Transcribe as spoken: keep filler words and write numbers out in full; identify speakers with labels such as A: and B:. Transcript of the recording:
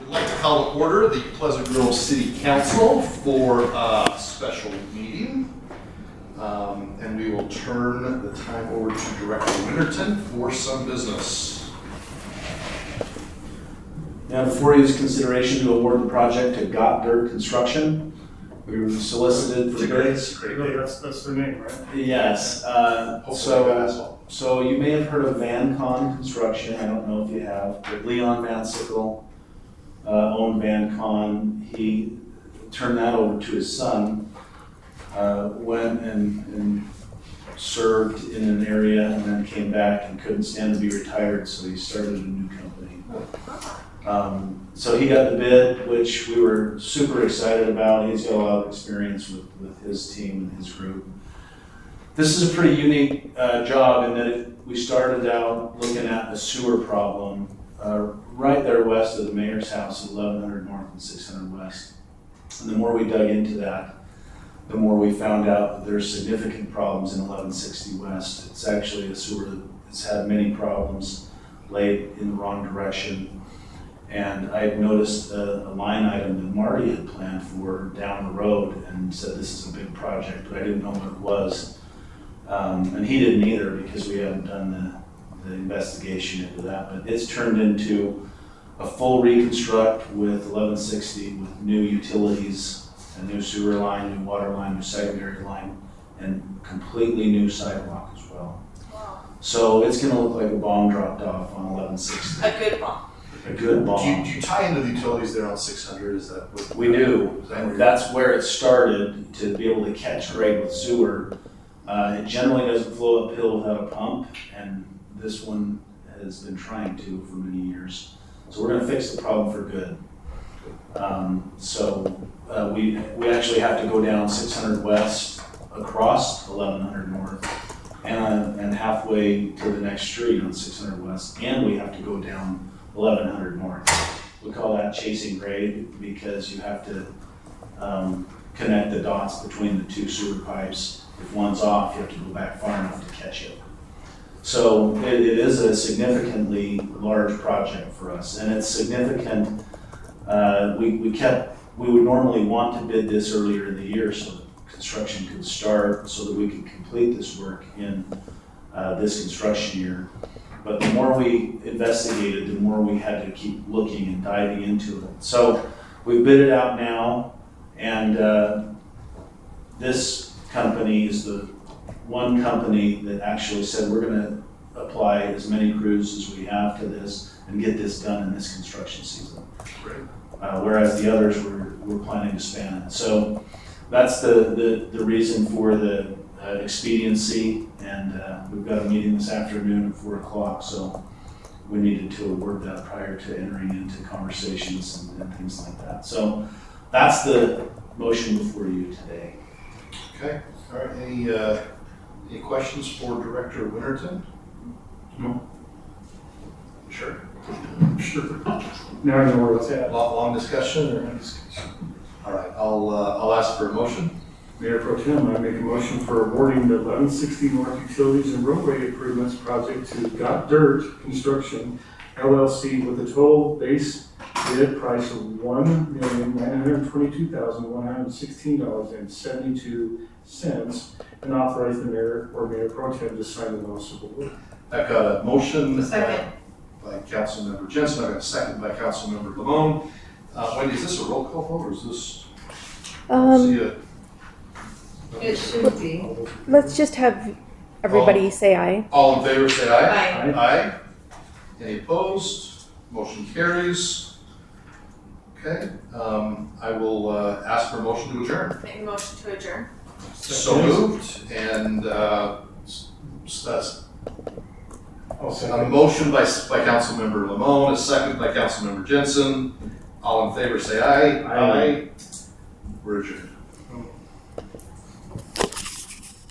A: like to call to order the Pleasant Grove City Council for a special meeting. Um, and we will turn the time over to Director Winterton for some business.
B: Now, before you is consideration to award the project to Got Dirt Construction. We were solicited for bids.
C: No, that's, that's their name, right?
B: Yes. Uh, so, so you may have heard of VanCon Construction. I don't know if you have, but Leon Van Sickle uh, owned VanCon. He turned that over to his son, uh, went and, and served in an area and then came back and couldn't stand to be retired, so he started a new company. Um, so he got the bid, which we were super excited about. He's got a lot of experience with, with his team and his group. This is a pretty unique uh, job in that it, we started out looking at a sewer problem uh, right there west of the mayor's house at eleven hundred North and six hundred West. And the more we dug into that, the more we found out that there's significant problems in eleven sixty West. It's actually a sewer that's had many problems, laid in the wrong direction. And I had noticed a, a line item that Marty had planned for down the road and said this is a big project, but I didn't know what it was. Um, and he didn't either because we hadn't done the, the investigation into that. But it's turned into a full reconstruct with eleven sixty with new utilities, a new sewer line, new water line, new secondary line, and completely new sidewalk as well.
D: Wow.
B: So it's gonna look like a bomb dropped off on eleven sixty.
D: A good bomb.
B: A good bomb.
A: Do you, do you tie into the utilities there on six hundred? Is that what?
B: We do,
A: Is that where
B: and
A: you're-
B: that's where it started, to be able to catch grade with sewer. Uh, it generally doesn't flow uphill without a pump, and this one has been trying to for many years. So we're gonna fix the problem for good. Um, so uh, we, we actually have to go down six hundred west across eleven hundred north and, and halfway to the next street on six hundred west, and we have to go down eleven hundred north. We call that chasing grade because you have to um, connect the dots between the two sewer pipes. If one's off, you have to go back far enough to catch it. So it, it is a significantly large project for us, and it's significant. Uh, we, we kept, we would normally want to bid this earlier in the year so that construction could start, so that we could complete this work in uh, this construction year. But the more we investigated, the more we had to keep looking and diving into it. So we've bid it out now, and uh, this company is the one company that actually said we're going to apply as many crews as we have to this and get this done in this construction season.
A: Great.
B: Uh, whereas the others were, were planning to span it. So that's the, the, the reason for the uh, expediency, and uh, we've got a meeting this afternoon at four o'clock, so we needed to award that prior to entering into conversations and, and things like that. So that's the motion before you today.
A: Okay, all right, any, uh, any questions for Director Winterton?
C: No.
A: Sure.
C: Sure. Now I know where it's at.
A: Long, long discussion or? All right, I'll, uh, I'll ask for a motion.
C: Mayor Pro Tem, I make a motion for awarding the eleven sixty North Utilities and Roadway Improvements Project to Got Dirt Construction L L C with a total base bid price of one million nine hundred twenty-two thousand one hundred sixteen dollars and seventy-two cents, and authorize the mayor or Mayor Pro Tem to sign the notice of award.
A: I've got a motion.
D: Second.
A: By Councilmember Jensen, I've got a second by Councilmember Lamone. Uh, Wendy, is this a roll call vote or is this?
E: Um,
A: see a-
D: It should be.
E: let's just have everybody
A: All-
E: say aye.
A: All in favor, say aye.
D: Aye.
A: Aye. Any opposed? Motion carries. Okay, um, I will, uh, ask for a motion to adjourn.
D: Make a motion to adjourn.
A: So moved, and, uh, s- s- that's a motion by, by Councilmember Lamone, a second by Councilmember Jensen. All in favor, say aye.
C: Aye.
A: We're adjourned.